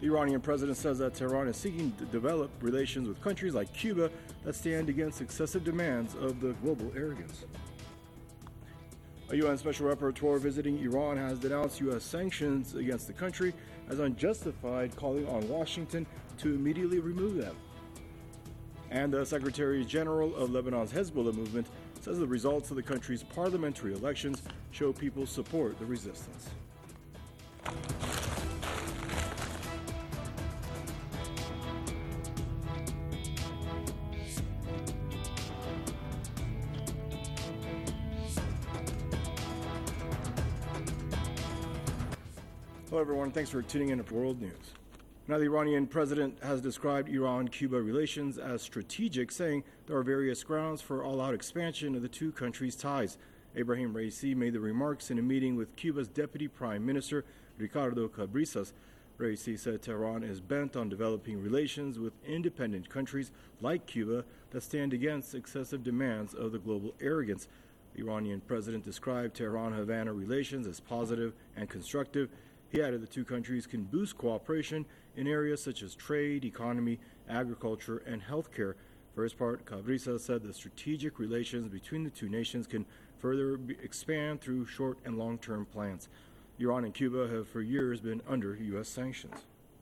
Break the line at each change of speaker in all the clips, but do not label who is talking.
The Iranian president says that Tehran is seeking to develop relations with countries like Cuba that stand against excessive demands of the global arrogance. A UN Special Rapporteur visiting Iran has denounced U.S. sanctions against the country as unjustified, calling on Washington to immediately remove them. And the Secretary General of Lebanon's Hezbollah movement says the results of the country's parliamentary elections show people support the resistance. Hello everyone, thanks for tuning in to World News. Now, the Iranian president has described Iran-Cuba relations as strategic, saying there are various grounds for all-out expansion of the two countries' ties. Ebrahim Raisi made the remarks in a meeting with Cuba's Deputy Prime Minister, Ricardo Cabrizas. Raisi said Tehran is bent on developing relations with independent countries like Cuba that stand against excessive demands of the global arrogance. The Iranian president described Tehran-Havana relations as positive and constructive. He added the two countries can boost cooperation in areas such as trade, economy, agriculture, and healthcare. For his part, Cabrizas said the strategic relations between the two nations can further expand through short and long-term plans. Iran and Cuba have for years been under U.S. sanctions.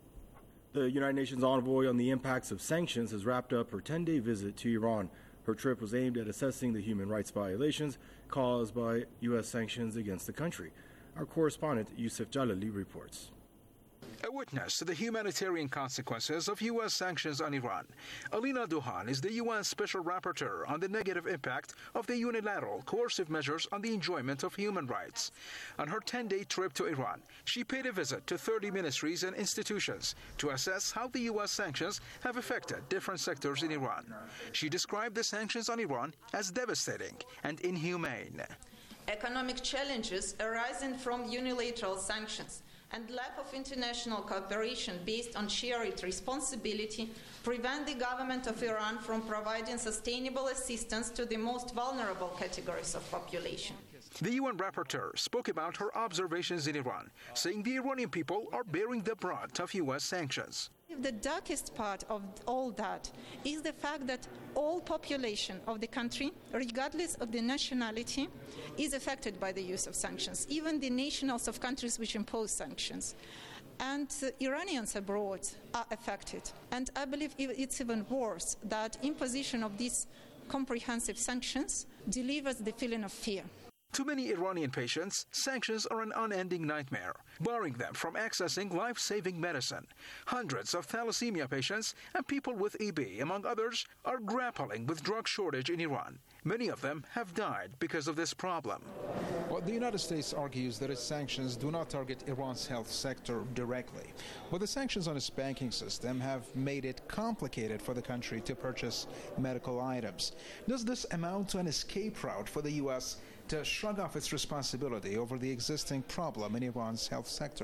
The United Nations envoy on the impacts of sanctions has wrapped up her 10-day visit to Iran. Her trip was aimed at assessing the human rights violations caused by U.S. sanctions against the country. Our correspondent, Youssef Jalali, reports.
A witness to the humanitarian consequences of U.S. sanctions on Iran, Alina Douhan is the UN Special Rapporteur on the negative impact of the unilateral coercive measures on the enjoyment of human rights. On her 10-day trip to Iran, she paid a visit to 30 ministries and institutions to assess how the U.S. sanctions have affected different sectors in Iran. She described the sanctions on Iran as devastating and inhumane.
Economic challenges arising from unilateral sanctions and lack of international cooperation based on shared responsibility prevent the government of Iran from providing sustainable assistance to the most vulnerable categories of population.
The UN rapporteur spoke about her observations in Iran, saying the Iranian people are bearing the brunt of U.S. sanctions.
The darkest part of all that is the fact that all population of the country, regardless of the nationality, is affected by the use of sanctions, even the nationals of countries which impose sanctions. And Iranians abroad are affected. And I believe it's even worse that imposition of these comprehensive sanctions delivers the feeling of fear.
To many Iranian patients, sanctions are an unending nightmare, barring them from accessing life-saving medicine. Hundreds of thalassemia patients and people with EB, among others, are grappling with drug shortage in Iran. Many of them have died because of this problem.
Well, the United States argues that its sanctions do not target Iran's health sector directly, but the sanctions on its banking system have made it complicated for the country to purchase medical items. Does this amount to an escape route for the U.S. to shrug off its responsibility over the existing problem in Iran's health sector?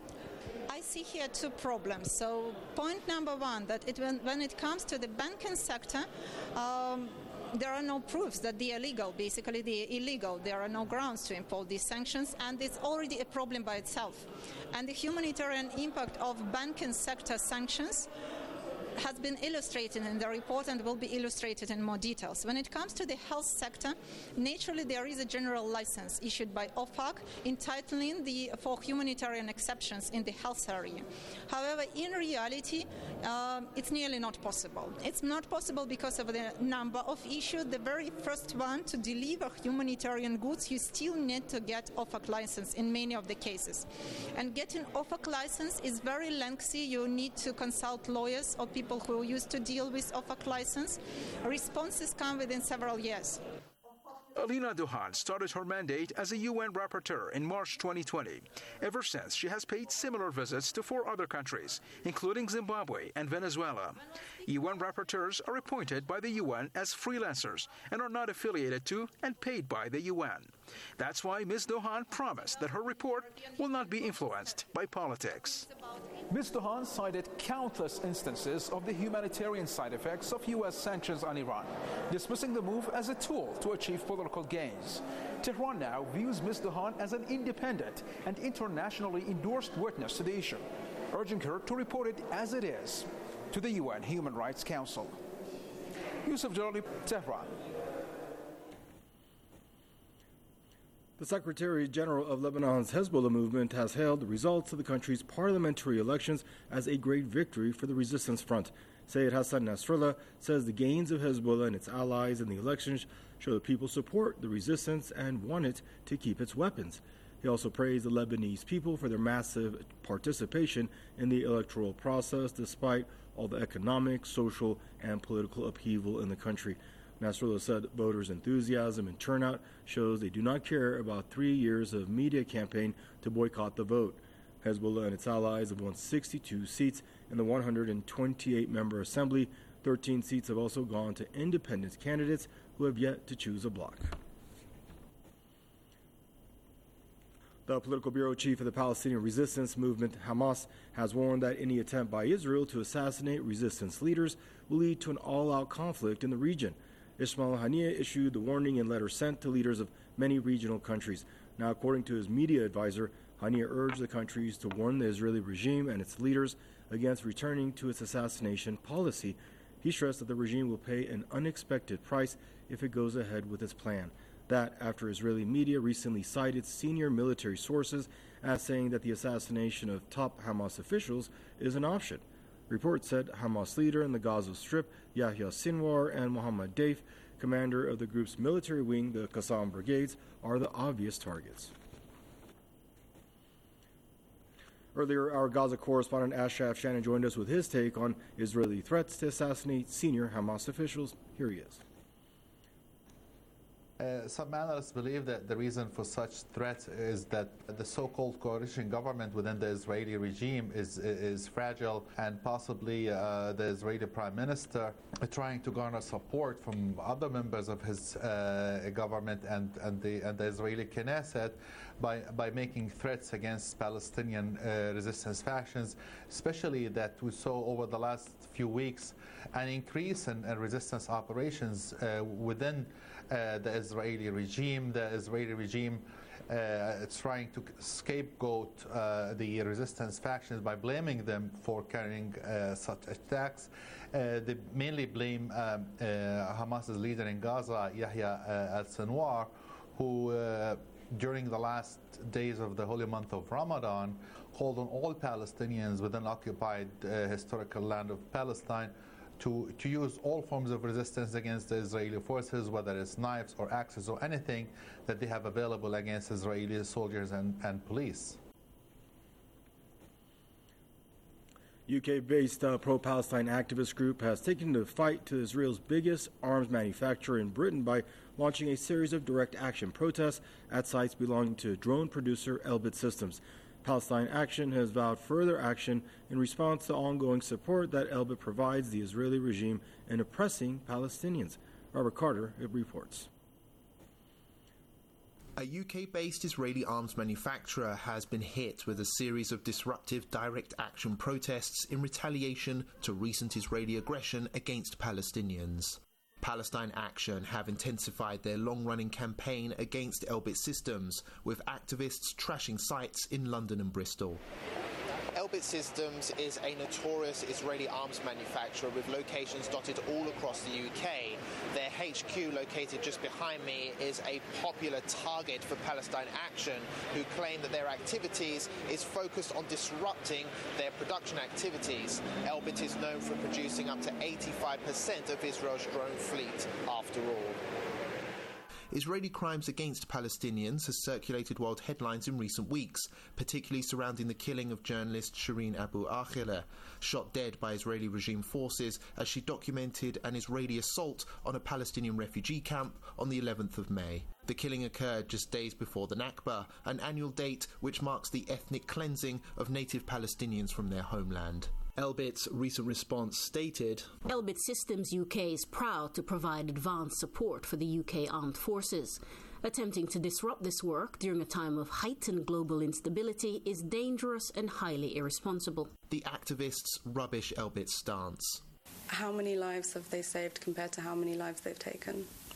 I see here two problems. So point number one, that when it comes to the banking sector, there are no proofs that they are legal. Basically, they are illegal. There are no grounds to impose these sanctions, and it's already a problem by itself. And the humanitarian impact of banking sector sanctions has been illustrated in the report and will be illustrated in more details. When it comes to the health sector, naturally there is a general license issued by OFAC entitling for humanitarian exceptions in the health area. However, in reality, it's nearly not possible. It's not possible because of the number of issues. The very first one, to deliver humanitarian goods, you still need to get OFAC license in many of the cases. And getting OFAC license is very lengthy. You need to consult lawyers or people who used to deal with OFAC license. Responses come within several years.
Alina Douhan started her mandate as a UN rapporteur in March 2020. Ever since, she has paid similar visits to 4 other countries, including Zimbabwe and Venezuela. UN rapporteurs are appointed by the UN as freelancers and are not affiliated to and paid by the UN. That's why Ms. Douhan promised that her report will not be influenced by politics.
Ms. Douhan cited countless instances of the humanitarian side effects of U.S. sanctions on Iran, dismissing the move as a tool to achieve political gains. Tehran now views Ms. Douhan as an independent and internationally endorsed witness to the issue. urging her to report it as it is to the UN Human Rights Council. Yusuf Jalali, Tehran.
The Secretary General of Lebanon's Hezbollah movement has hailed the results of the country's parliamentary elections as a great victory for the resistance front. Sayed Hassan Nasrallah says the gains of Hezbollah and its allies in the elections show that people support the resistance and want it to keep its weapons. He also praised the Lebanese people for their massive participation in the electoral process despite all the economic, social, and political upheaval in the country. Nasrallah said voters' enthusiasm and turnout shows they do not care about 3 years of media campaign to boycott the vote. Hezbollah and its allies have won 62 seats in the 128-member assembly. 13 seats have also gone to independent candidates who have yet to choose a bloc. The political bureau chief of the Palestinian resistance movement, Hamas, has warned that any attempt by Israel to assassinate resistance leaders will lead to an all-out conflict in the region. Ismail Haniyeh issued the warning in letters sent to leaders of many regional countries. Now, according to his media advisor, Haniyeh urged the countries to warn the Israeli regime and its leaders against returning to its assassination policy. He stressed that the regime will pay an unexpected price if it goes ahead with its plan. That after Israeli media recently cited senior military sources as saying that the assassination of top Hamas officials is an option. Reports said Hamas leader in the Gaza Strip, Yahya Sinwar, and Mohammed Deif, commander of the group's military wing, the Qassam Brigades, are the obvious targets. Earlier, our Gaza correspondent Ashraf Shannon joined us with his take on Israeli threats to assassinate senior Hamas officials. Here he is.
Some analysts believe that the reason for such threats is that the so-called coalition government within the Israeli regime is fragile, and possibly the Israeli prime minister trying to garner support from other members of his government and the Israeli Knesset by making threats against Palestinian resistance factions, especially that we saw over the last few weeks an increase in resistance operations within the Israeli regime. The Israeli regime trying to scapegoat the resistance factions by blaming them for carrying such attacks. They mainly blame Hamas's leader in Gaza, Yahya al-Sinwar, who during the last days of the holy month of Ramadan called on all Palestinians within occupied historical land of Palestine to use all forms of resistance against the Israeli forces, whether it's knives or axes or anything that they have available against Israeli soldiers and police.
UK-based pro-Palestine activist group has taken the fight to Israel's biggest arms manufacturer in Britain by launching a series of direct action protests at sites belonging to drone producer Elbit Systems. Palestine Action has vowed further action in response to ongoing support that Elbit provides the Israeli regime in oppressing Palestinians. Robert Carter reports.
A UK-based Israeli arms manufacturer has been hit with a series of disruptive direct action protests in retaliation to recent Israeli aggression against Palestinians. Palestine Action have intensified their long-running campaign against Elbit Systems, with activists trashing sites in London and Bristol.
Elbit Systems is a notorious Israeli arms manufacturer with locations dotted all across the UK. Their HQ, located just behind me, is a popular target for Palestine Action, who claim that their activities is focused on disrupting their production activities. Elbit is known for producing up to 85% of Israel's drone fleet, after all.
Israeli crimes against Palestinians has circulated world headlines in recent weeks, particularly surrounding the killing of journalist Shireen Abu Akleh, shot dead by Israeli regime forces as she documented an Israeli assault on a Palestinian refugee camp on the 11th of May. The killing occurred just days before the Nakba, an annual date which marks the ethnic cleansing of native Palestinians from their homeland. Elbit's recent response stated,
Elbit Systems UK is proud to provide advanced support for the UK armed forces. Attempting to disrupt this work during a time of heightened global instability is dangerous and highly irresponsible.
The activists rubbish Elbit's stance.
How many lives have they saved compared to how many lives they've taken?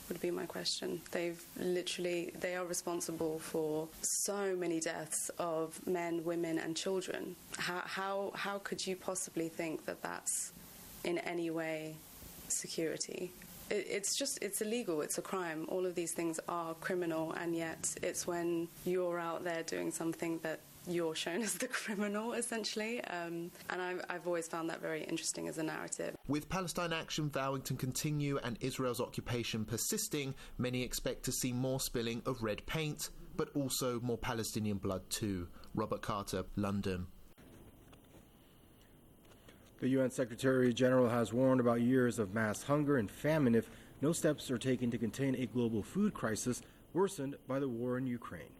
would be my question. They are responsible for so many deaths of men, women and children. How could you possibly think that that's in any way security? It's illegal, it's a crime. All of these things are criminal, and yet it's when you're out there doing something that you're shown as the criminal, essentially. And I've always found that very interesting as a narrative.
With Palestine action vowing to continue and Israel's occupation persisting, many expect to see more spilling of red paint, but also more Palestinian blood too. Robert Carter, London.
The UN Secretary General has warned about years of mass hunger and famine if no steps are taken to contain a global food crisis worsened by the war in Ukraine.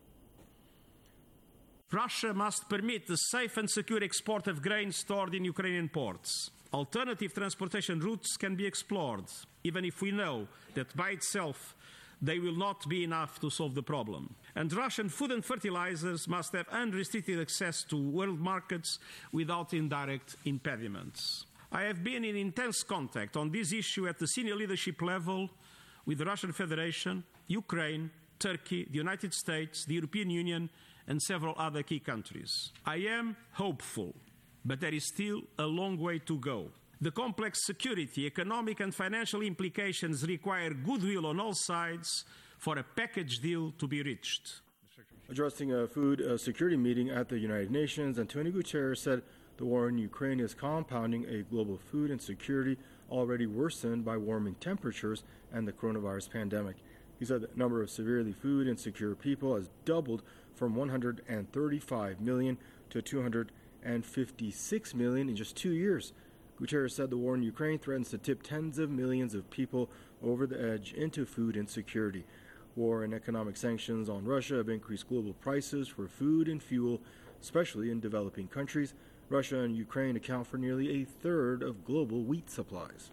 Russia must permit the safe and secure export of grain stored in Ukrainian ports. Alternative transportation routes can be explored, even if we know that by itself they will not be enough to solve the problem. And Russian food and fertilizers must have unrestricted access to world markets without indirect impediments. I have been in intense contact on this issue at the senior leadership level with the Russian Federation, Ukraine, Turkey, the United States, the European Union, and several other key countries. I am hopeful, but there is still a long way to go. The complex security, economic and financial implications require goodwill on all sides for a package deal to be reached.
Addressing a food security meeting at the United Nations, Antonio Guterres said the war in Ukraine is compounding a global food insecurity already worsened by warming temperatures and the coronavirus pandemic. He said the number of severely food insecure people has doubled from 135 million to 256 million in just 2 years. Guterres said the war in Ukraine threatens to tip tens of millions of people over the edge into food insecurity. War and economic sanctions on Russia have increased global prices for food and fuel, especially in developing countries. Russia and Ukraine account for nearly a third of global wheat supplies.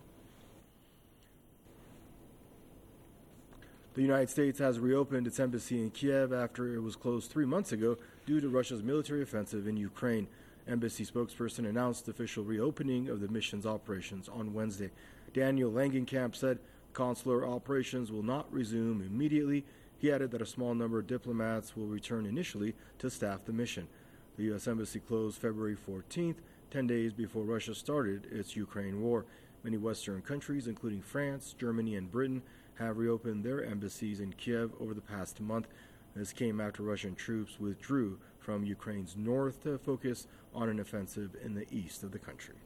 The United States has reopened its embassy in Kiev after it was closed 3 months ago due to Russia's military offensive in Ukraine. Embassy spokesperson announced official reopening of the mission's operations on Wednesday. Daniel Langenkamp said consular operations will not resume immediately. He added that a small number of diplomats will return initially to staff the mission. The U.S. Embassy closed February 14th, 10 days before Russia started its Ukraine war. Many Western countries, including France, Germany, and Britain, have reopened their embassies in Kiev over the past month. This came after Russian troops withdrew from Ukraine's north to focus on an offensive in the east of the country.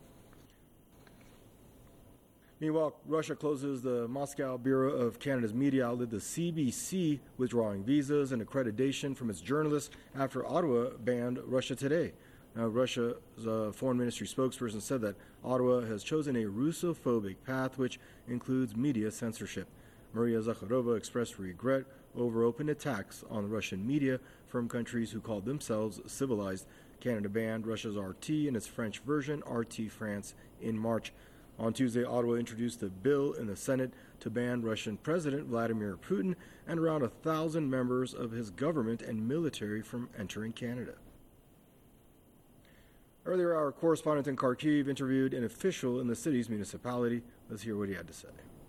Meanwhile, Russia closes the Moscow Bureau of Canada's media outlet, the CBC, withdrawing visas and accreditation from its journalists after Ottawa banned Russia Today. Now, Russia's foreign ministry spokesperson said that Ottawa has chosen a Russophobic path, which includes media censorship. Maria Zakharova expressed regret over open attacks on Russian media from countries who called themselves civilized. Canada banned Russia's RT and its French version, RT France, in March. On Tuesday, Ottawa introduced a bill in the Senate to ban Russian President Vladimir Putin and around 1,000 members of his government and military from entering Canada. Earlier, our correspondent in Kharkiv interviewed an official in the city's municipality. Let's hear what he had to say.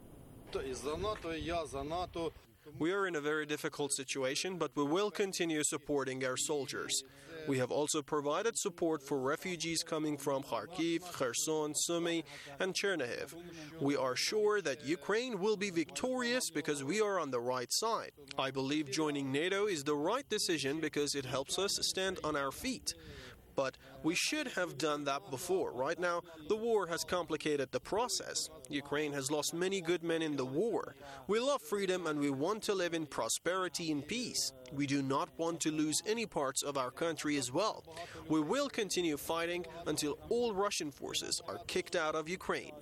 We are in a very difficult situation, but we will continue supporting our soldiers. We have also provided support for refugees coming from Kharkiv, Kherson, Sumy, and Chernihiv. We are sure that Ukraine will be victorious because we are on the right side. I believe joining NATO is the right decision because it helps us stand on our feet. But we should have done that before. Right now, the war has complicated the process. Ukraine has lost many good men in the war. We love freedom and we want to live in prosperity and peace. We do not want to lose any parts of our country as well. We will continue fighting until all Russian forces are kicked out of Ukraine.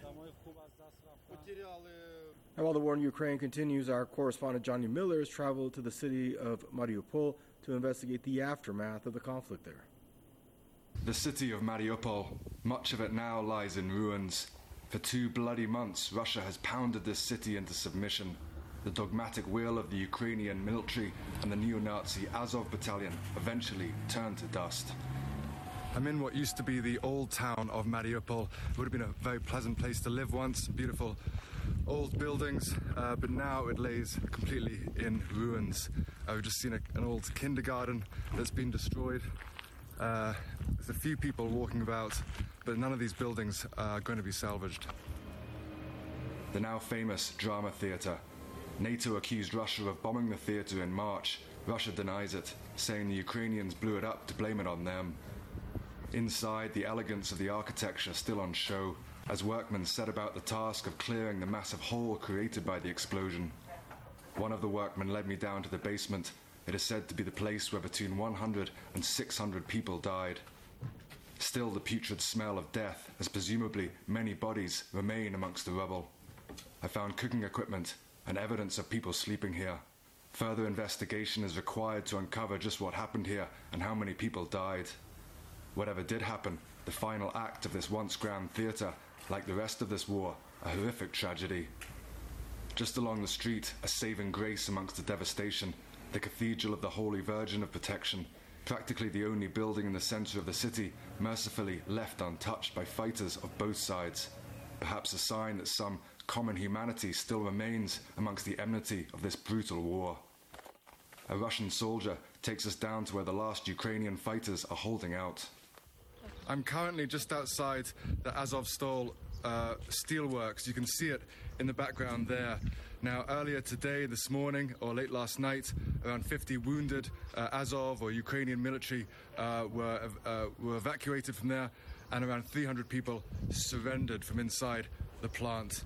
And while the war in Ukraine continues, our correspondent Johnny Miller has traveled to the city of Mariupol to investigate the aftermath of the conflict there.
The city of Mariupol, much of it now lies in ruins. For 2 bloody months, Russia has pounded this city into submission. The dogmatic will of the Ukrainian military and the neo-Nazi Azov battalion eventually turned to dust. I'm in what used to be the old town of Mariupol. It would have been a very pleasant place to live once, beautiful old buildings, but now it lays completely in ruins. We've just seen an old kindergarten that's been destroyed. There's a few people walking about, but none of these buildings are going to be salvaged. The now famous drama theatre. NATO accused Russia of bombing the theatre in March. Russia denies it, saying the Ukrainians blew it up to blame it on them. Inside, the elegance of the architecture still on show, as workmen set about the task of clearing the massive hole created by the explosion. One of the workmen led me down to the basement. It is said to be the place where between 100 and 600 people died. Still the putrid smell of death, as presumably many bodies remain amongst the rubble. I found cooking equipment and evidence of people sleeping here. Further investigation is required to uncover just what happened here and how many people died. Whatever did happen, the final act of this once grand theatre, like the rest of this war, a horrific tragedy. Just along the street, a saving grace amongst the devastation, the Cathedral of the Holy Virgin of Protection, practically the only building in the centre of the city, mercifully left untouched by fighters of both sides. Perhaps a sign that some common humanity still remains amongst the enmity of this brutal war. A Russian soldier takes us down to where the last Ukrainian fighters are holding out. I'm currently just outside the Azovstal steelworks. You can see it in the background there. Now, earlier today, this morning, or late last night, around 50 wounded Azov or Ukrainian military were evacuated from there, and around 300 people surrendered from inside the plant.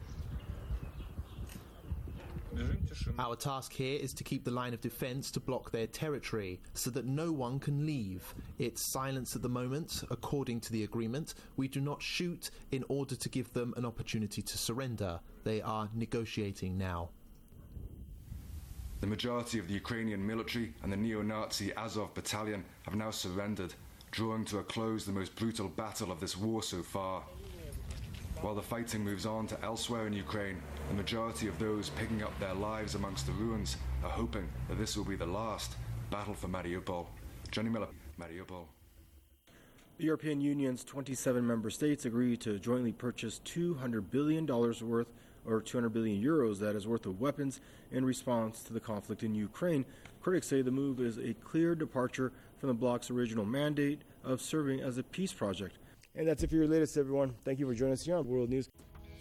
Our task here is to keep the line of defence to block their territory so that no one can leave. It's silence at the moment. According to the agreement, we do not shoot in order to give them an opportunity to surrender. They are negotiating now.
The majority of the Ukrainian military and the neo-Nazi Azov battalion have now surrendered, drawing to a close the most brutal battle of this war so far. While the fighting moves on to elsewhere in Ukraine, the majority of those picking up their lives amongst the ruins are hoping that this will be the last battle for Mariupol. Johnny Miller, Mariupol.
The European Union's 27 member states agreed to jointly purchase $200 billion worth, or 200 billion euros, that is, worth of weapons in response to the conflict in Ukraine. Critics say the move is a clear departure from the bloc's original mandate of serving as a peace project. And that's it for your latest, everyone. Thank you for joining us here on World News.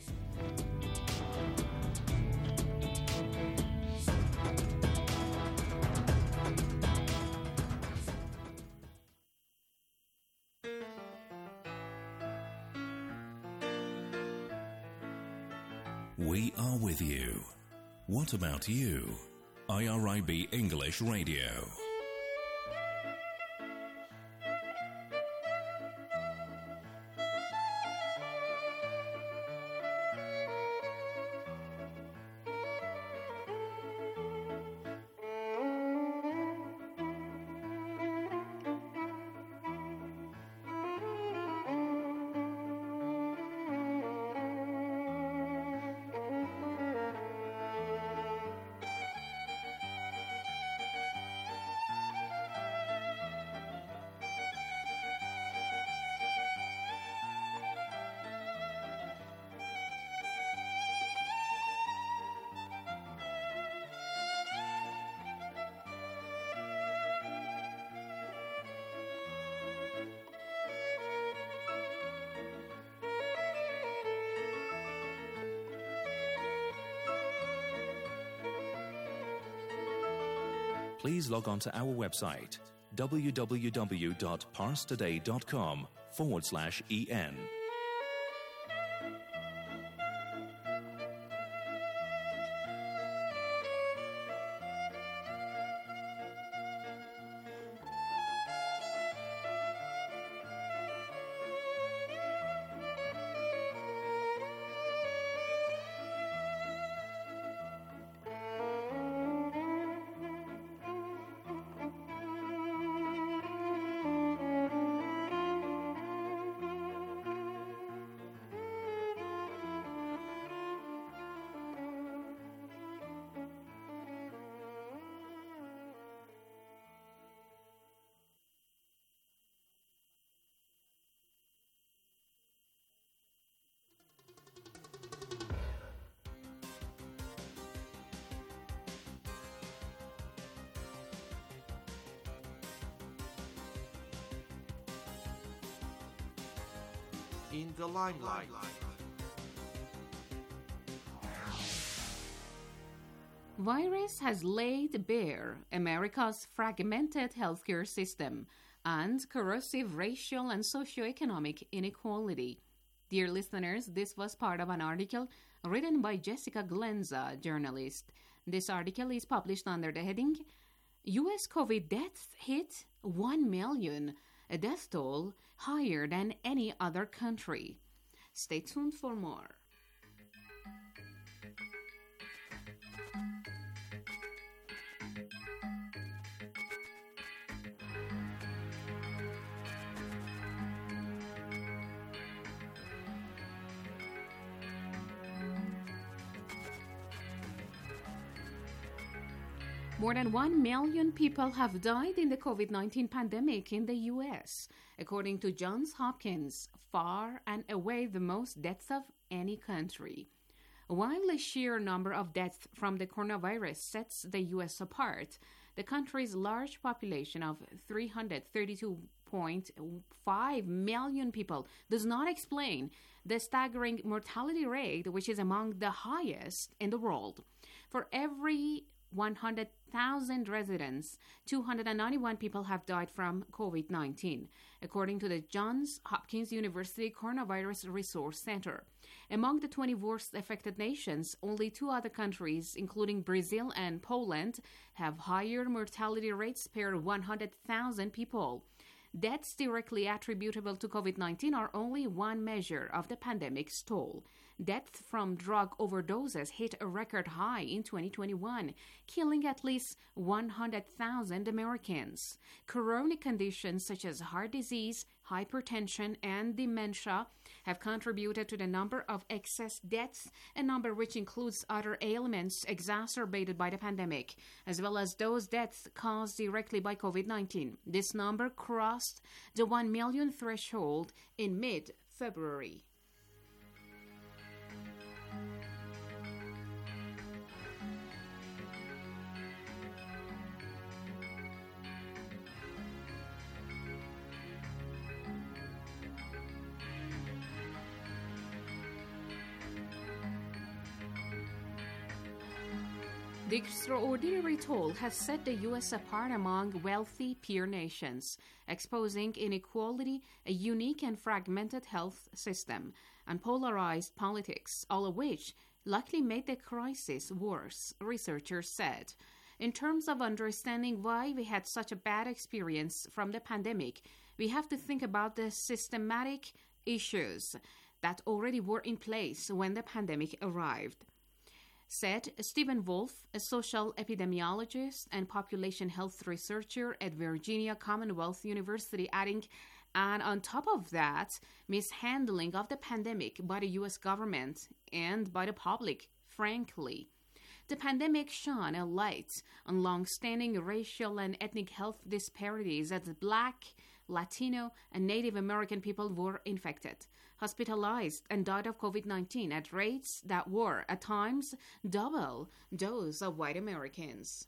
We are with you. What about you? IRIB English Radio. Please log on to our website, www.parstoday.com/en.
in the limelight.
Virus has laid bare America's fragmented healthcare system and corrosive racial and socioeconomic inequality. Dear listeners, this was part of an article written by Jessica Glenza, journalist. This article is published under the heading, U.S. COVID deaths hit 1 million, a death toll higher than any other country. Stay tuned for more. More than 1 million people have died in the COVID-19 pandemic in the U.S., according to Johns Hopkins, far and away the most deaths of any country. While the sheer number of deaths from the coronavirus sets the U.S. apart, the country's large population of 332.5 million people does not explain the staggering mortality rate, which is among the highest in the world. For every 100,000 residents, 291 people have died from COVID-19, according to the Johns Hopkins University Coronavirus Resource Center. Among the 20 worst affected nations, only 2 other countries, including Brazil and Poland, have higher mortality rates per 100,000 people. Deaths directly attributable to COVID-19 are only one measure of the pandemic's toll. Deaths from drug overdoses hit a record high in 2021, killing at least 100,000 Americans. Chronic conditions such as heart disease, hypertension, and dementia have contributed to the number of excess deaths, a number which includes other ailments exacerbated by the pandemic, as well as those deaths caused directly by COVID-19. This number crossed the 1 million threshold in mid-February. The extraordinary toll has set the U.S. apart among wealthy peer nations, exposing inequality, a unique and fragmented health system, and polarized politics, all of which likely made the crisis worse, researchers said. In terms of understanding why we had such a bad experience from the pandemic, we have to think about the systematic issues that already were in place when the pandemic arrived, said Stephen Wolf, a social epidemiologist and population health researcher at Virginia Commonwealth University, adding, and on top of that, mishandling of the pandemic by the U.S. government and by the public, frankly. The pandemic shone a light on long-standing racial and ethnic health disparities as Black, Latino, and Native American people were infected, hospitalized, and died of COVID-19 at rates that were, at times, double those of white Americans.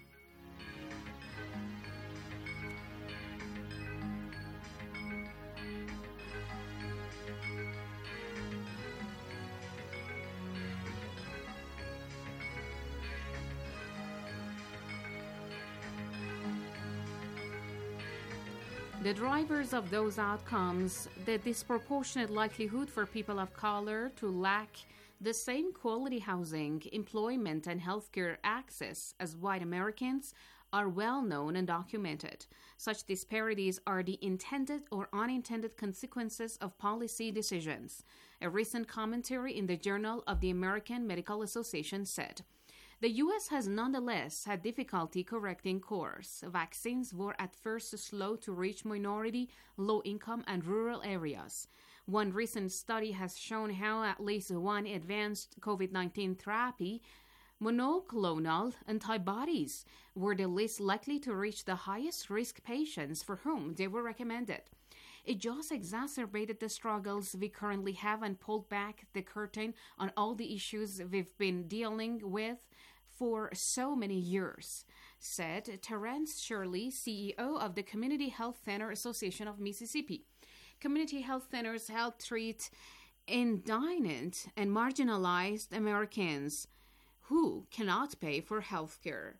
The drivers of those outcomes, the disproportionate likelihood for people of color to lack the same quality housing, employment, and healthcare access as white Americans, are well known and documented. Such disparities are the intended or unintended consequences of policy decisions. A recent commentary in the Journal of the American Medical Association said, the U.S. has nonetheless had difficulty correcting course. Vaccines were at first slow to reach minority, low-income, and rural areas. One recent study has shown how at least one advanced COVID-19 therapy, monoclonal antibodies, were the least likely to reach the highest risk patients for whom they were recommended. It just exacerbated the struggles we currently have and pulled back the curtain on all the issues we've been dealing with for so many years, said Terrence Shirley, CEO of the Community Health Center Association of Mississippi. community health centers help treat indigent and marginalized Americans who cannot pay for health care.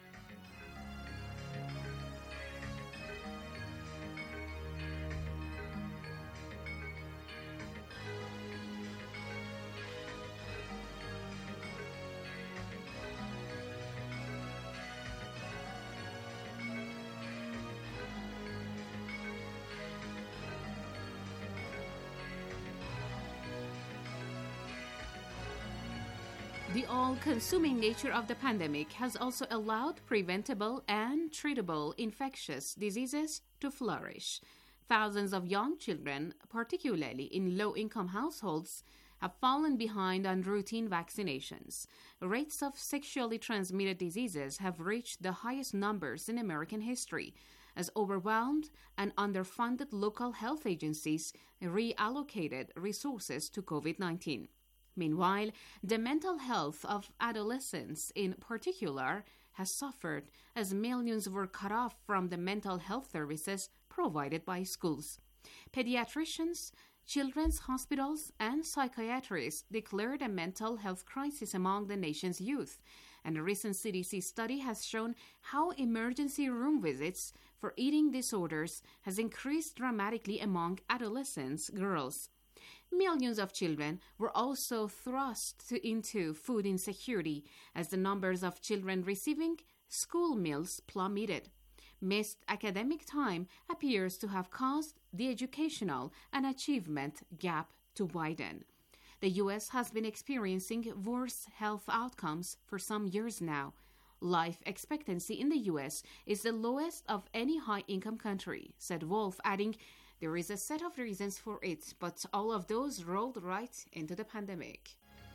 The all-consuming nature of the pandemic has also allowed preventable and treatable infectious diseases to flourish. Thousands of young children, particularly in low-income households, have fallen behind on routine vaccinations. Rates of sexually transmitted diseases have reached the highest numbers in American history, as overwhelmed and underfunded local health agencies reallocated resources to COVID-19. Meanwhile, the mental health of adolescents in particular has suffered as millions were cut off from the mental health services provided by schools. Pediatricians, children's hospitals, and psychiatrists declared a mental health crisis among the nation's youth, and a recent CDC study has shown how emergency room visits for eating disorders has increased dramatically among adolescent girls. Millions of children were also thrust into food insecurity as the numbers of children receiving school meals plummeted. Missed academic time appears to have caused the educational and achievement gap to widen. The U.S. has been experiencing worse health outcomes for some years now. Life expectancy in the U.S. is the lowest of any high-income country, said Wolf, adding, "There is a set of reasons for it, but all of those rolled right into the pandemic."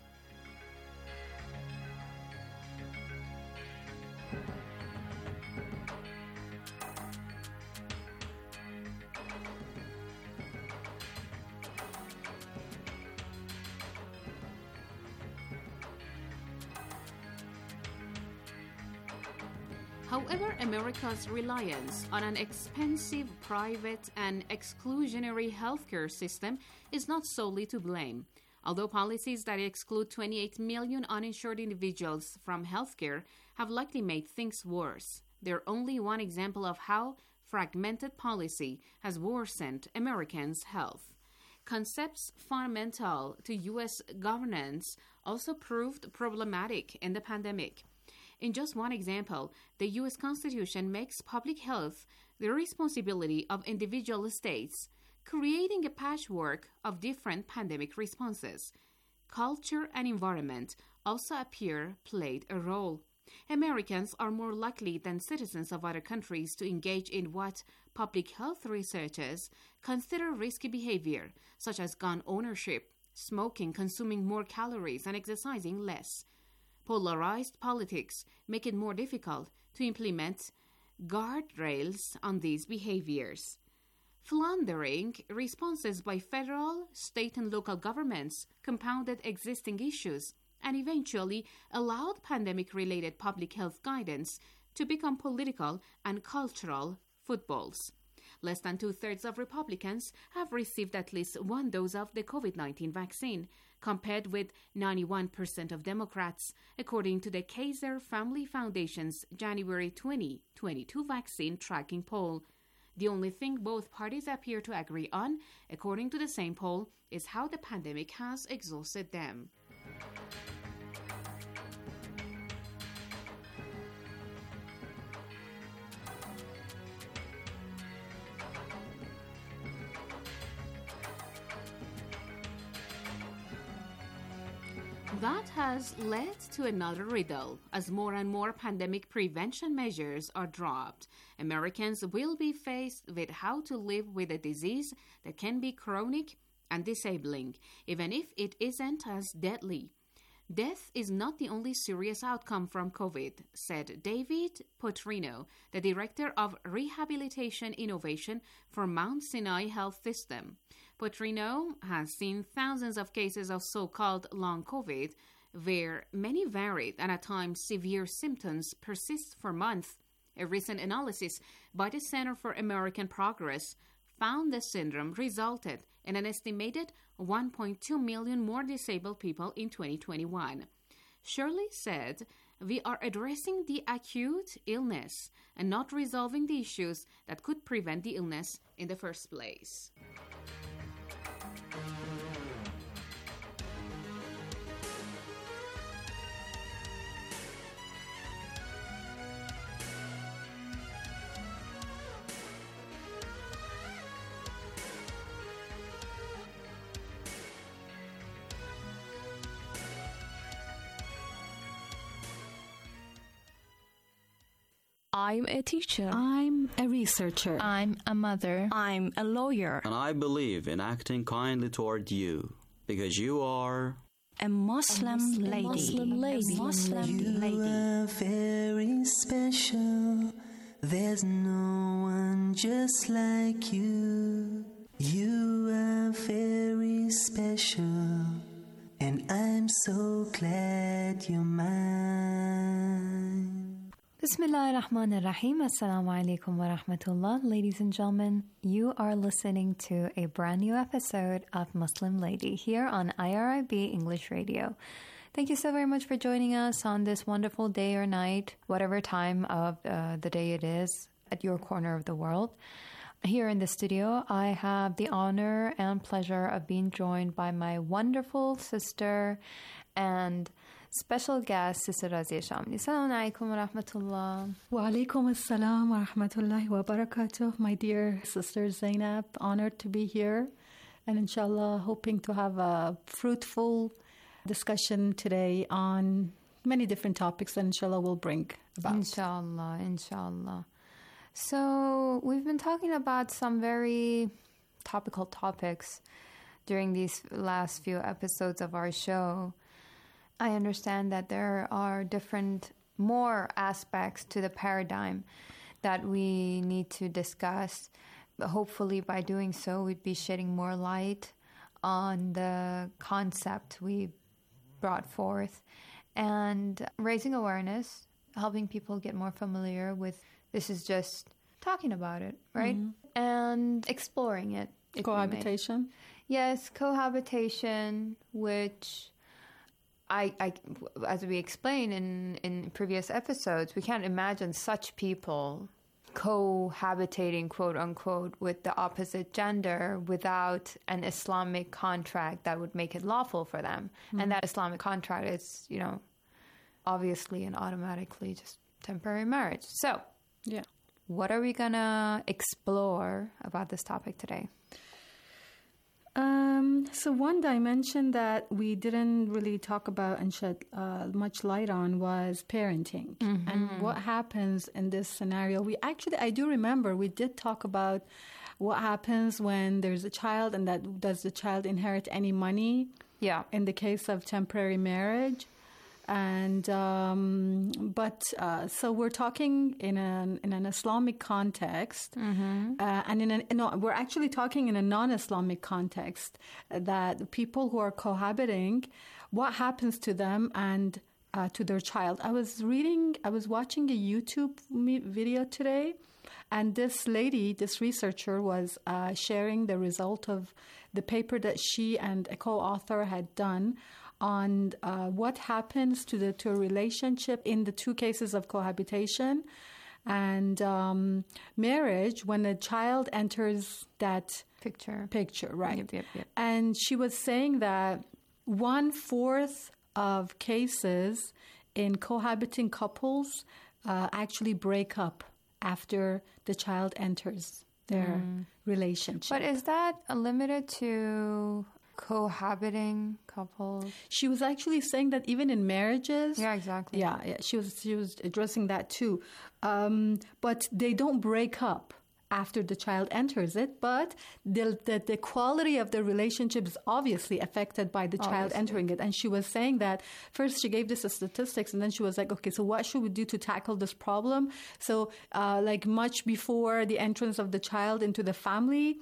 However, America's reliance on an expensive private and exclusionary healthcare system is not solely to blame. Although policies that exclude 28 million uninsured individuals from healthcare have likely made things worse, they're only one example of how fragmented policy has worsened Americans' health. Concepts fundamental to U.S. governance also proved problematic in the pandemic. In just one example, the U.S. Constitution makes public health the responsibility of individual states, creating a patchwork of different pandemic responses. Culture and environment also appear played a role. Americans are more likely than citizens of other countries to engage in what public health researchers consider risky behavior, such as gun ownership, smoking, consuming more calories, and exercising less. Polarized politics make it more difficult to implement guardrails on these behaviors. Floundering responses by federal, state, and local governments compounded existing issues and eventually allowed pandemic-related public health guidance to become political and cultural footballs. Less than two-thirds of Republicans have received at least one dose of the COVID-19 vaccine, compared with 91% of Democrats, according to the Kaiser Family Foundation's January 2022 vaccine tracking poll. The only thing both parties appear to agree on, according to the same poll, is how the pandemic has exhausted them. That has led to another riddle. As more and more pandemic prevention measures are dropped, Americans will be faced with how to live with a disease that can be chronic and disabling, even if it isn't as deadly. Death is not the only serious outcome from COVID, said David Potrino, the Director of Rehabilitation Innovation for Mount Sinai Health System. Potrino has seen thousands of cases of so-called long COVID, where many varied and at times severe symptoms persist for months. A recent analysis by the Center for American Progress found the syndrome resulted in an estimated 1.2 million more disabled people in 2021. Shirley said, "We are addressing the acute illness and not resolving the issues that could prevent the illness in the first place."
I'm a teacher.
I'm a researcher.
I'm a mother.
I'm a lawyer.
And I believe in acting kindly toward you, because you are
a Muslim lady.
You are very special. There's no one just like you. You are very special, and I'm so glad you're mine.
Bismillah ar-Rahman ar-Rahim. Assalamu alaikum wa rahmatullah. Ladies and gentlemen, you are listening to a brand new episode of Muslim Lady here on IRIB English Radio. Thank you so very much for joining us on this wonderful day or night, whatever time of the day it is at your corner of the world. Here in the studio, I have the honor and pleasure of being joined by my wonderful sister and special guest, Sister Razia Shamli. Assalamu alaikum wa rahmatullah.
Wa alaikum assalam wa rahmatullahi wa barakatuh. My dear sister Zainab, honored to be here. And inshallah, hoping to have a fruitful discussion today on many different topics that inshallah will bring about.
Inshallah, inshallah. So we've been talking about some very topical topics during these last few episodes of our show. I understand that there are more aspects to the paradigm that we need to discuss. But hopefully by doing so, we'd be shedding more light on the concept we brought forth and raising awareness, helping people get more familiar with this is just talking about it, right? Mm-hmm. And exploring it.
Cohabitation?
Yes, cohabitation, which as we explained in previous episodes, we can't imagine such people cohabitating, quote unquote, with the opposite gender without an Islamic contract that would make it lawful for them. Mm-hmm. And that Islamic contract is, obviously and automatically just temporary marriage. So, yeah, what are we gonna explore about this topic today?
So one dimension that we didn't really talk about and shed much light on was parenting. Mm-hmm. And what happens in this scenario. I do remember we did talk about what happens when there's a child and that does the child inherit any money?
Yeah.
In the case of temporary marriage. And so we're talking in an Islamic context, mm-hmm. And we're actually talking in a non-Islamic context that people who are cohabiting, what happens to them and to their child. I was watching a YouTube video today, and this researcher was sharing the result of the paper that she and a co-author had done on what happens to a relationship in the two cases of cohabitation and marriage when a child enters that picture, right? Yep. And she was saying that 1/4 of cases in cohabiting couples actually break up after the child enters their relationship.
But is that limited to cohabiting couples?
She was actually saying that even in marriages.
Yeah, exactly.
Yeah. She was addressing that too. But they don't break up after the child enters it, but the quality of the relationship is obviously affected by the child entering it. And she was saying that first she gave this statistics, and then she was like, okay, so what should we do to tackle this problem? So much before the entrance of the child into the family,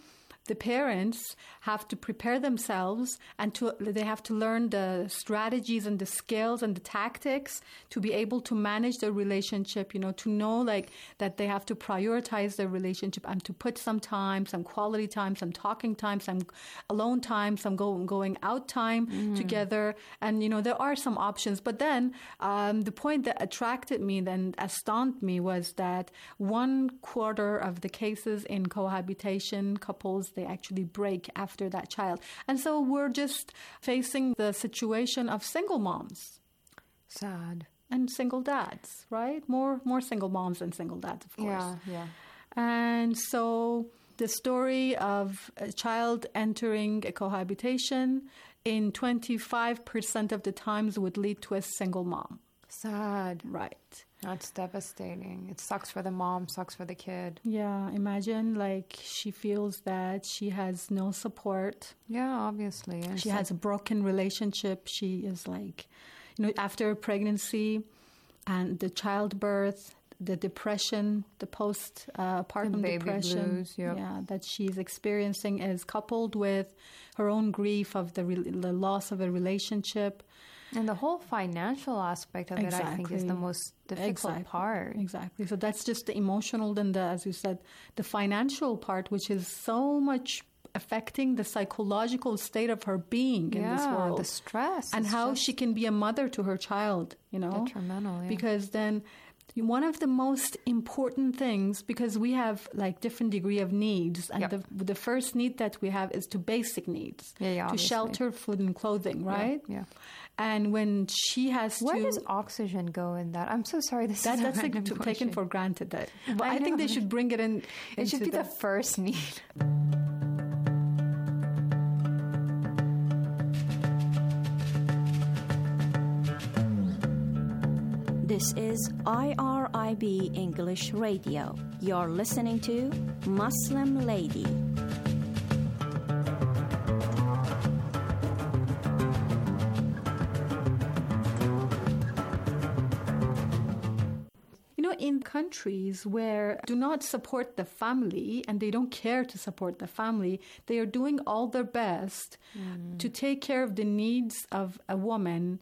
the parents have to prepare themselves and they have to learn the strategies and the skills and the tactics to be able to manage their relationship, to know like that they have to prioritize their relationship and to put some time, some quality time, some talking time, some alone time, some going out time together. And, there are some options. But then the point that attracted me, then astounded me, was that 1/4 of the cases in cohabitation couples, they actually break after that child. And so we're just facing the situation of single moms.
Sad.
And single dads, right? More single moms than single dads, of course.
Yeah.
And so the story of a child entering a cohabitation in 25% of the times would lead to a single mom.
Sad.
Right.
That's devastating. It sucks for the mom, sucks for the kid.
Yeah, imagine like she feels that she has no support.
Yeah, obviously. And
she has a broken relationship. She is like, after pregnancy and the childbirth, the depression, the postpartum depression
blues,
that she's experiencing is coupled with her own grief of the loss of a relationship.
And the whole financial aspect of it, I think, is the most difficult part.
Exactly. So that's just the emotional, then as you said, the financial part, which is so much affecting the psychological state of her being in this world.
The stress.
And how she can be a mother to her child,
Detrimental, yeah.
Because then one of the most important things, because we have like different degree of needs, and the first need that we have is to basic needs, to shelter, food, and clothing, right?
Yeah.
And when she has
Where does oxygen go in that? I'm so sorry. That's
like taken for granted. But I think they should bring it in.
It should be the first need.
This is IRIB English Radio. You're listening to Muslim Lady.
In countries where do not support the family and they don't care to support the family, they are doing all their best to take care of the needs of a woman,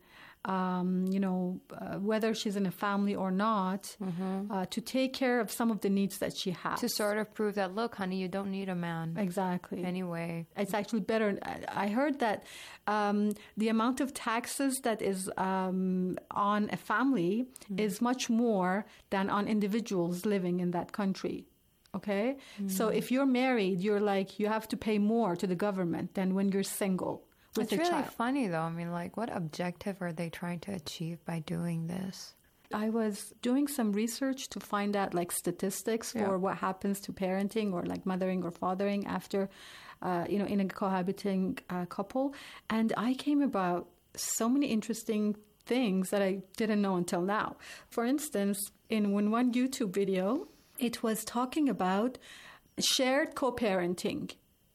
whether she's in a family or not, to take care of some of the needs that she has.
To sort of prove that, look, honey, you don't need a man.
Exactly.
Anyway.
It's actually better. I heard that the amount of taxes that is on a family is much more than on individuals living in that country. Okay? So if you're married, you have to pay more to the government than when you're single.
It's really funny, though. I mean, what objective are they trying to achieve by doing this?
I was doing some research to find out, statistics for what happens to parenting or, mothering or fathering after, in a cohabiting couple. And I came about so many interesting things that I didn't know until now. For instance, in one YouTube video, it was talking about shared co-parenting,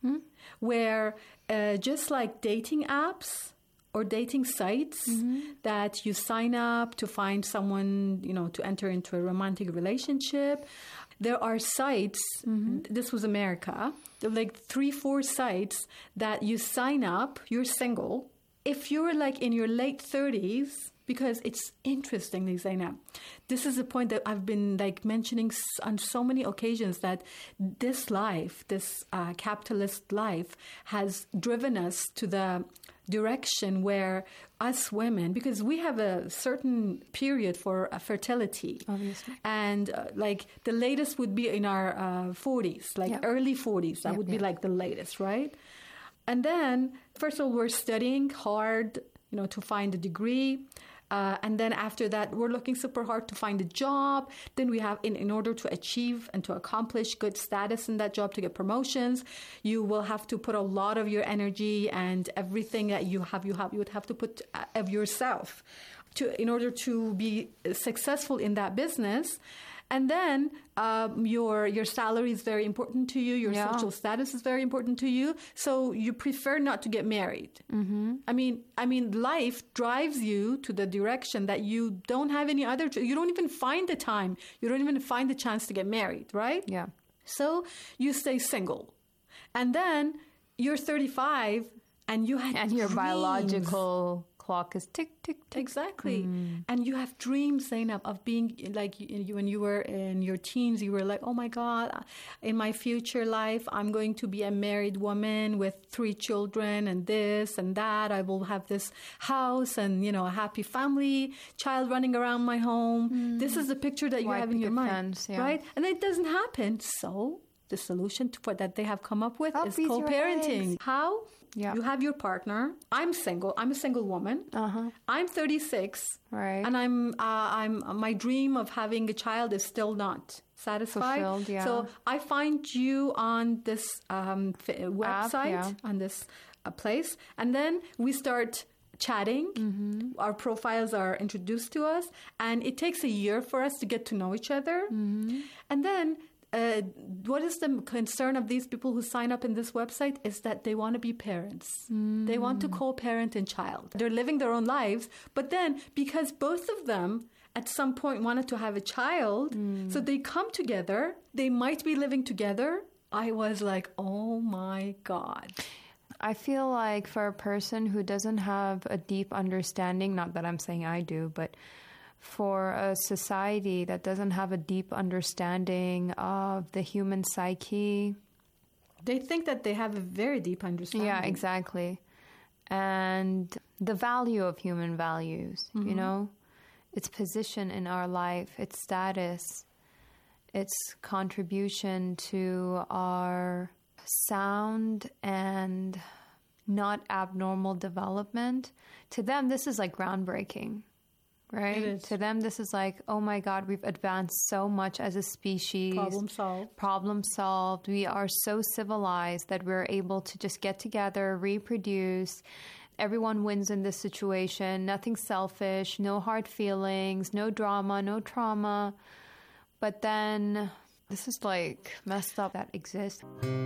where just like dating apps or dating sites that you sign up to find someone, to enter into a romantic relationship. There are sites, this was America, there were 3-4 sites that you sign up, you're single. If you're in your late 30s, because it's interesting, Zainab. This is a point that I've been mentioning on so many occasions, that this life, this capitalist life, has driven us to the direction where us women, because we have a certain period for fertility,
obviously,
and the latest would be in our 40s, early 40s. That would be the latest, right? And then, first of all, we're studying hard, to find a degree. And then after that, we're looking super hard to find a job. Then we have, in order to achieve and to accomplish good status in that job, to get promotions, you will have to put a lot of your energy and everything that you would have to put of yourself in order to be successful in that business. And then your salary is very important to you. Your social status is very important to you. So you prefer not to get married. I mean, life drives you to the direction that you don't have any other. You don't even find the time. You don't even find the chance to get married, right?
Yeah.
So you stay single. And then you're 35 and you had
and your
dreams.
biological clock is tick, tick, tick.
Exactly. And you have dreams, Zainab, of being like when you were in your teens, you were like, oh my God, in my future life, I'm going to be a married woman with 3 children and this and that. I will have this house and, you know, a happy family, child running around my home. This is the picture that you have in your mind, right? And it doesn't happen. So the solution that they have come up with is co-parenting. How? Yeah. You have your partner. I'm single. I'm a single woman. I'm 36.
Right.
And I'm my dream of having a child is still not satisfied.
Fulfilled, yeah.
So I find you on this website, on this place, and then we start chatting. Our profiles are introduced to us, and it takes a year for us to get to know each other. And then what is the concern of these people who sign up in this website is that they want to be parents. They want to co-parent a child. They're living their own lives, but then because both of them at some point wanted to have a child, so they come together, they might be living together. I was like, oh my God.
I feel like for a person who doesn't have a deep understanding, not that I'm saying I do, but for a society that doesn't have a deep understanding of the human psyche.
They think that they have a very deep understanding.
Yeah, exactly. And the value of human values, you know, its position in our life, its status, its contribution to our sound and not abnormal development. To them, this is like groundbreaking. Right? To them, this is like, oh my God, we've advanced so much as a species. Problem solved. We are so civilized that we're able to just get together, reproduce. Everyone wins in this situation. Nothing selfish, no hard feelings, no drama, no trauma. But then this is like messed up that exists.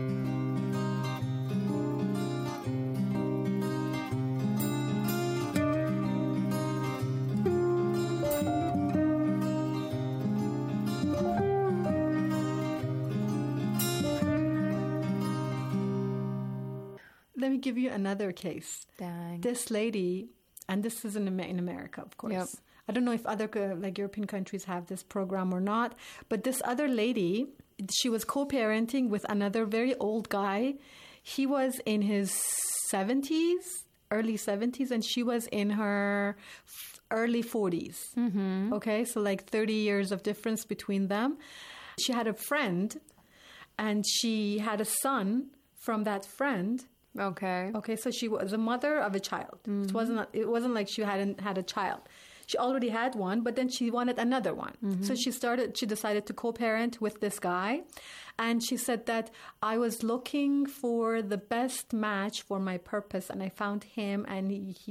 Let me give you another case.
Dang.
This lady, and this is in America, of course. Yep. I don't know if other like European countries have this program or not, but this other lady, she was co-parenting with another very old guy. He was in his 70s, early 70s, and she was in her early 40s. Okay, so like 30 years of difference between them. She had a friend, and she had a son from that friend. Okay, so she was a mother of a child. It wasn't like she hadn't had a child. She already had one, but then she wanted another one. So she decided to co-parent with this guy. And she said that I was looking for the best match for my purpose, and I found him, and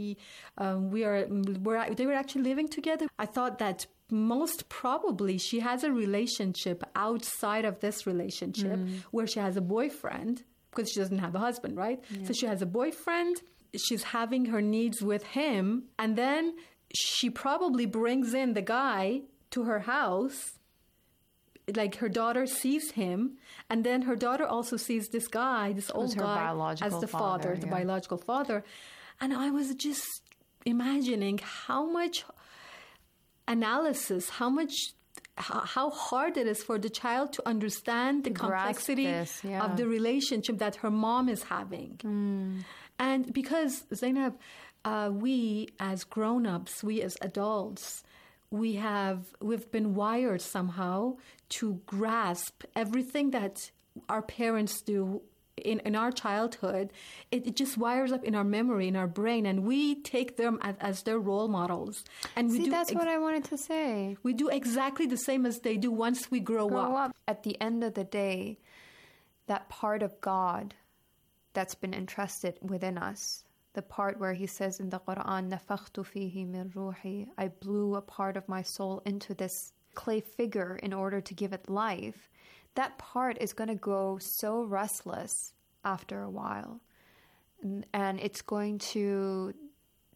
they were actually living together. I thought that most probably she has a relationship outside of this relationship where she has a boyfriend, because she doesn't have a husband, right? Yeah. So she has a boyfriend, she's having her needs with him, and then she probably brings in the guy to her house. Like her daughter sees him, and then her daughter also sees this guy, this old guy, as the father, the biological father. And I was just imagining how much analysis, how hard it is for the child to understand the complexity of the relationship that her mom is having. And because, Zainab, we as grown-ups, we as adults, we've been wired somehow to grasp everything that our parents do in our childhood. It just wires up in our memory, in our brain, and we take them as their role models. And
that's what I wanted to say.
We do exactly the same as they do once we grow up.
At the end of the day, that part of God that's been entrusted within us, the part where he says in the Quran, نَفَخْتُ فِيهِ مِنْ رُوحِي, I blew a part of my soul into this clay figure in order to give it life. That part is going to grow so restless after a while. And it's going to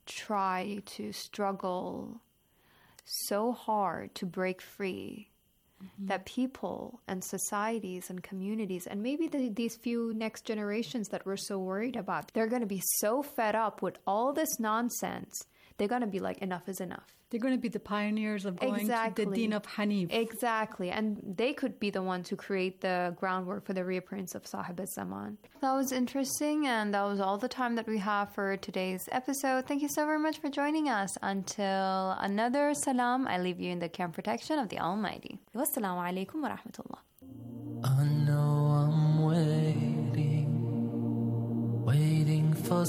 try to struggle so hard to break free that people and societies and communities and maybe these few next generations that we're so worried about, they're going to be so fed up with all this nonsense. They're going to be like, enough is enough.
They're going to be the pioneers of going to the Deen of Hanif.
Exactly. And they could be the ones who create the groundwork for the reappearance of Sahib al-Zaman. That was interesting, and that was all the time that we have for today's episode. Thank you so very much for joining us. Until another salam, I leave you in the care and protection of the Almighty. Wassalamu alaikum wa rahmatullah.
I know I'm waiting for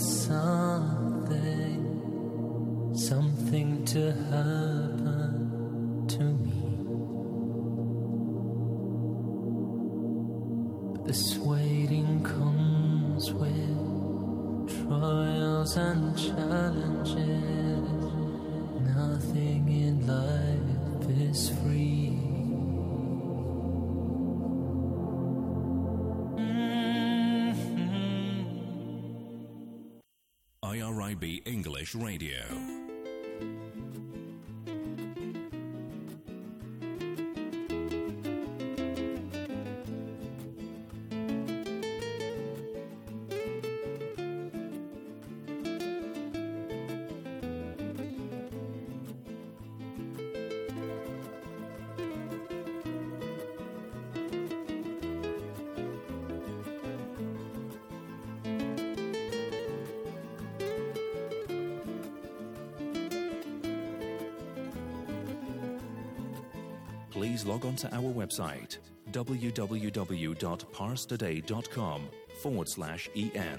something to happen to me. But this waiting comes with trials and challenges. Nothing in life is free.
IRIB English Radio. Please log on to our website www.parstoday.com/en.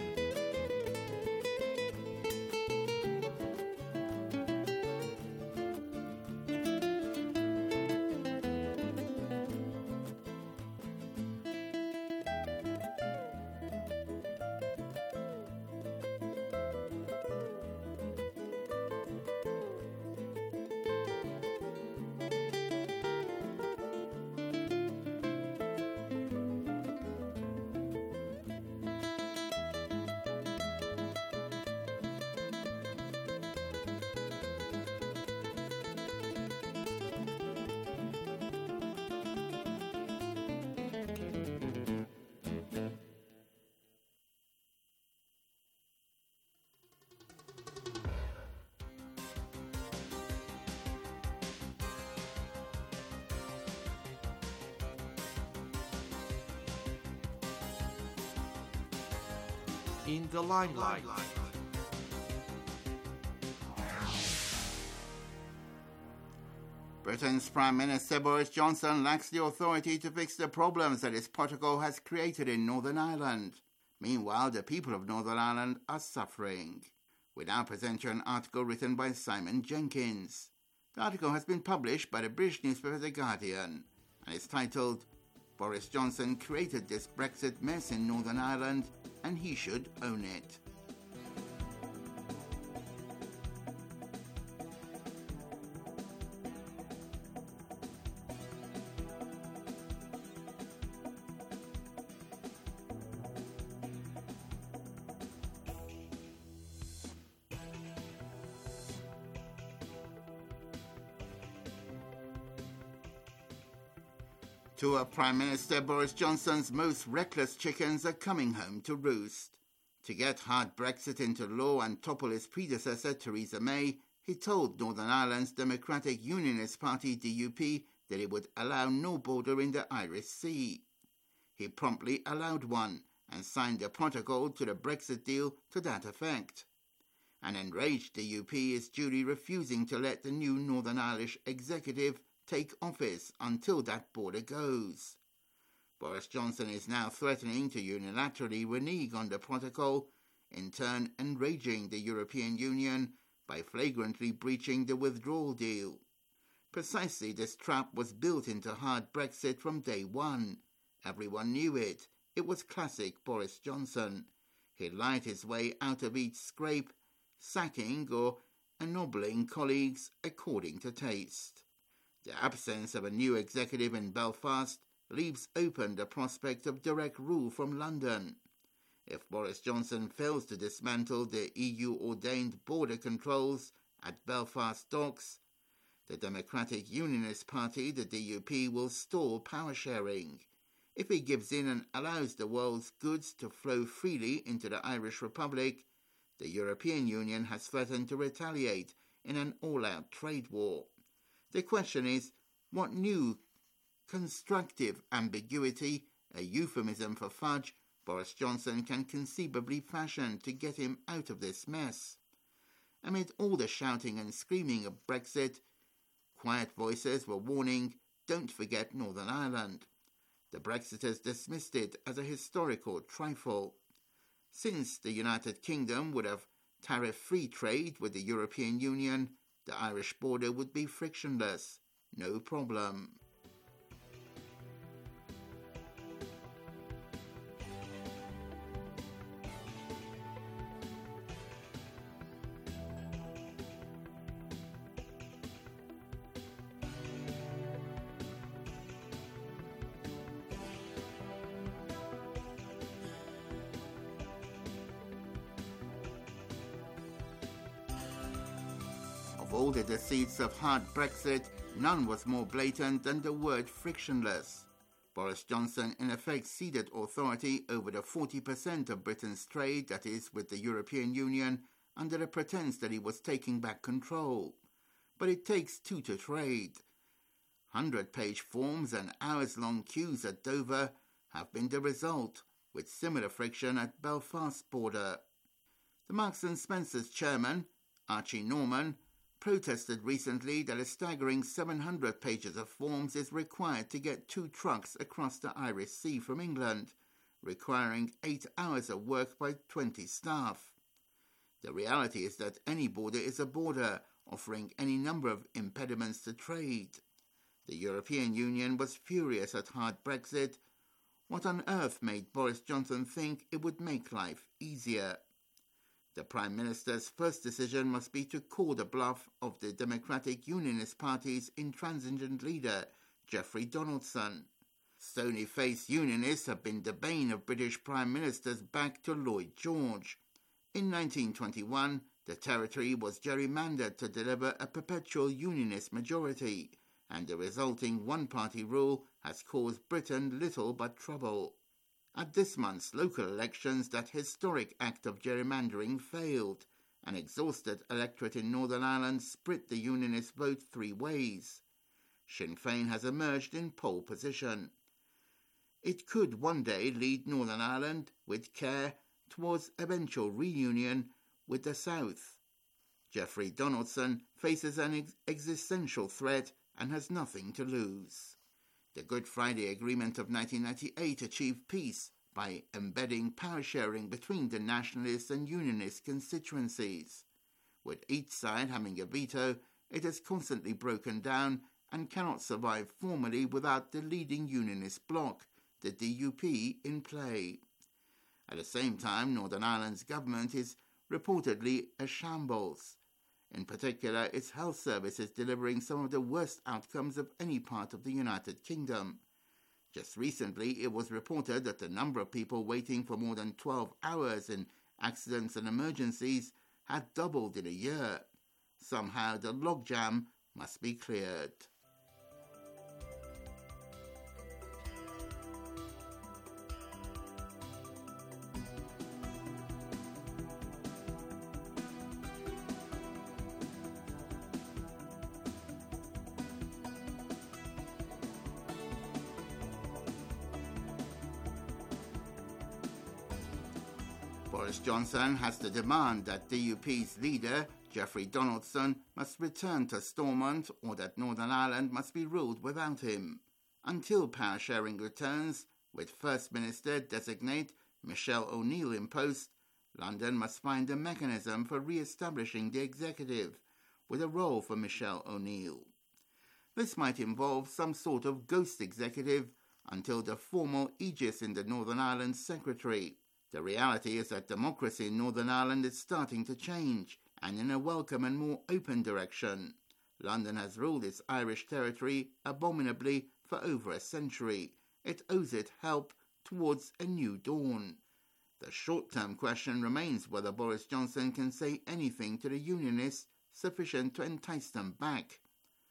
In the limelight. Britain's Prime Minister Boris Johnson lacks the authority to fix the problems that his protocol has created in Northern Ireland. Meanwhile, the people of Northern Ireland are suffering. We now present you an article written by Simon Jenkins. The article has been published by the British newspaper The Guardian and is titled, Boris Johnson created this Brexit mess in Northern Ireland and he should own it. Two of Prime Minister Boris Johnson's most reckless chickens are coming home to roost. To get hard Brexit into law and topple his predecessor Theresa May, he told Northern Ireland's Democratic Unionist Party DUP that it would allow no border in the Irish Sea. He promptly allowed one and signed a protocol to the Brexit deal to that effect. An enraged DUP is duly refusing to let the new Northern Irish executive take office until that border goes. Boris Johnson is now threatening to unilaterally renege on the protocol, in turn enraging the European Union by flagrantly breaching the withdrawal deal. Precisely this trap was built into hard Brexit from day one. Everyone knew it. It was classic Boris Johnson. He lied his way out of each scrape, sacking or ennobling colleagues according to taste. The absence of a new executive in Belfast leaves open the prospect of direct rule from London. If Boris Johnson fails to dismantle the EU-ordained border controls at Belfast docks, The Democratic Unionist Party, the DUP, will stall power sharing. If it gives in and allows the world's goods to flow freely into the Irish Republic, the European Union has threatened to retaliate in an all-out trade war. The question is, what new constructive ambiguity, a euphemism for fudge, Boris Johnson can conceivably fashion to get him out of this mess? Amid all the shouting and screaming of Brexit, quiet voices were warning, don't forget Northern Ireland. The Brexiters dismissed it as a historical trifle. Since the United Kingdom would have tariff-free trade with the European Union, the Irish border would be frictionless, no problem. Of all the deceits of hard Brexit, none was more blatant than the word frictionless. Boris Johnson in effect ceded authority over the 40% of Britain's trade that is with the European Union under the pretense that he was taking back control. But it takes two to trade. 100-page forms and hours-long queues at Dover have been the result, with similar friction at Belfast's border. The Marks & Spencer's chairman, Archie Norman, protested recently that a staggering 700 pages of forms is required to get 2 trucks across the Irish Sea from England, requiring 8 hours of work by 20 staff. The reality is that any border is a border, offering any number of impediments to trade. The European Union was furious at hard Brexit. What on earth made Boris Johnson think it would make life easier? The Prime Minister's first decision must be to call the bluff of the Democratic Unionist Party's intransigent leader, Geoffrey Donaldson. Stony-faced Unionists have been the bane of British Prime Ministers back to Lloyd George. In 1921, the territory was gerrymandered to deliver a perpetual Unionist majority, and the resulting one-party rule has caused Britain little but trouble. At this month's local elections, that historic act of gerrymandering failed. An exhausted electorate in Northern Ireland split the Unionist vote 3 ways. Sinn Féin has emerged in pole position. It could one day lead Northern Ireland, with care, towards eventual reunion with the South. Geoffrey Donaldson faces an existential threat and has nothing to lose. The Good Friday Agreement of 1998 achieved peace by embedding power sharing between the nationalist and unionist constituencies. With each side having a veto, it has constantly broken down and cannot survive formally without the leading unionist bloc, the DUP, in play. At the same time, Northern Ireland's government is reportedly a shambles. In particular, its health service is delivering some of the worst outcomes of any part of the United Kingdom. Just recently, it was reported that the number of people waiting for more than 12 hours in accidents and emergencies had doubled in a year. Somehow the logjam must be cleared. Boris Johnson has to demand that DUP's leader, Geoffrey Donaldson, must return to Stormont or that Northern Ireland must be ruled without him. Until power sharing returns, with First Minister-designate Michelle O'Neill in post, London must find a mechanism for re-establishing the executive, with a role for Michelle O'Neill. This might involve some sort of ghost executive until the formal aegis in the Northern Ireland Secretary. The reality is that democracy in Northern Ireland is starting to change, and in a welcome and more open direction. London has ruled its Irish territory abominably for over a century. It owes it help towards a new dawn. The short-term question remains whether Boris Johnson can say anything to the Unionists sufficient to entice them back.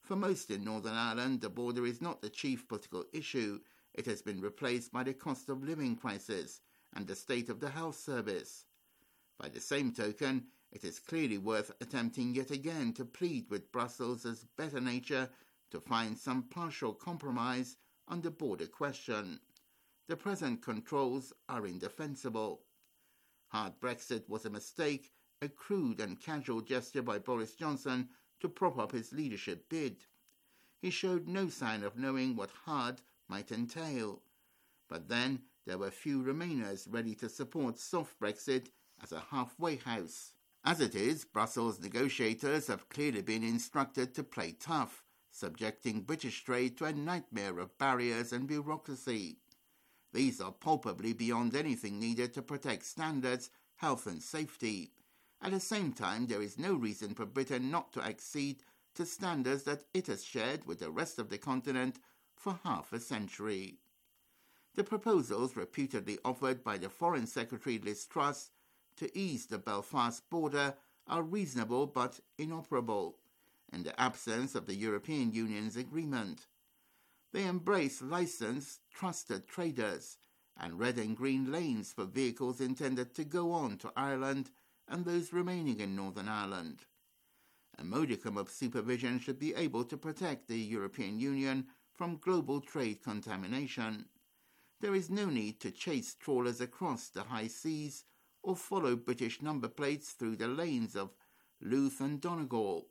For most in Northern Ireland, the border is not the chief political issue. It has been replaced by the cost of living crisis and the state of the health service. By the same token, it is clearly worth attempting yet again to plead with Brussels' better nature to find some partial compromise on the border question. The present controls are indefensible. Hard Brexit was a mistake, a crude and casual gesture by Boris Johnson to prop up his leadership bid. He showed no sign of knowing what hard might entail. But then there were few Remainers ready to support soft Brexit as a halfway house. As it is, Brussels negotiators have clearly been instructed to play tough, subjecting British trade to a nightmare of barriers and bureaucracy. These are palpably beyond anything needed to protect standards, health and safety. At the same time, there is no reason for Britain not to accede to standards that it has shared with the rest of the continent for half a century. The proposals reputedly offered by the Foreign Secretary Liz Truss to ease the Belfast border are reasonable but inoperable, in the absence of the European Union's agreement. They embrace licensed, trusted traders and red and green lanes for vehicles intended to go on to Ireland and those remaining in Northern Ireland. A modicum of supervision should be able to protect the European Union from global trade contamination. There is no need to chase trawlers across the high seas or follow British number plates through the lanes of Louth and Donegal.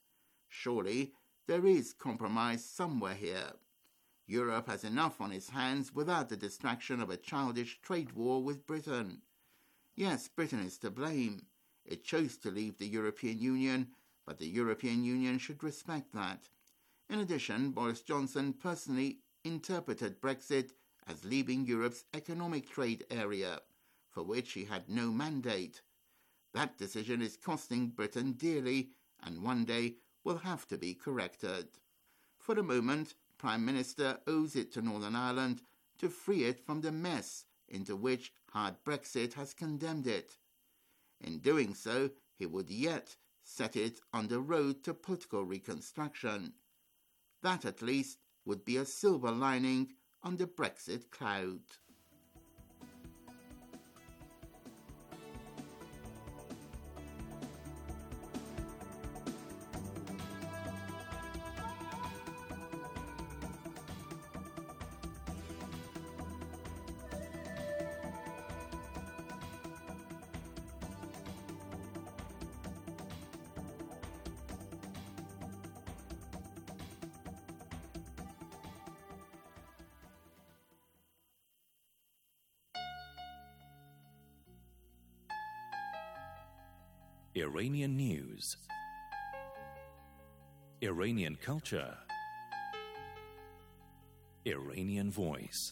Surely there is compromise somewhere here. Europe has enough on its hands without the distraction of a childish trade war with Britain. Yes, Britain is to blame. It chose to leave the European Union, but the European Union should respect that. In addition, Boris Johnson personally interpreted Brexit as leaving Europe's economic trade area, for which he had no mandate. That decision is costing Britain dearly and one day will have to be corrected. For the moment, Prime Minister owes it to Northern Ireland to free it from the mess into which hard Brexit has condemned it. In doing so, he would yet set it on the road to political reconstruction. That, at least, would be a silver lining on the Brexit cloud.
Iranian news, Iranian culture, Iranian voice.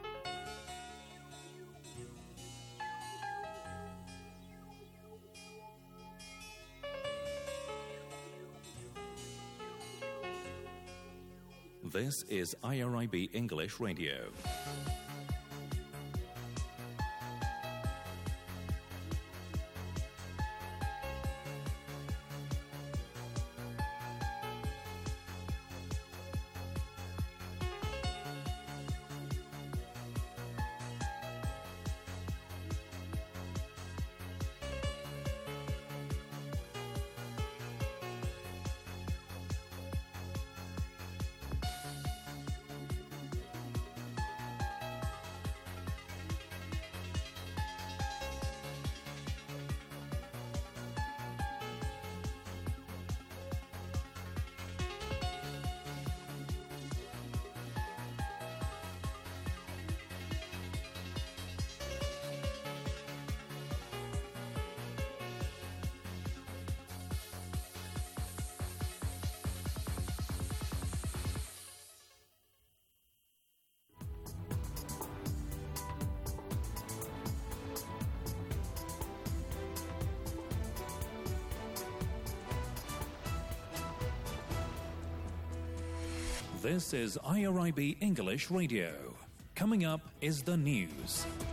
This is IRIB English Radio. This is IRIB English Radio. Coming up is the news.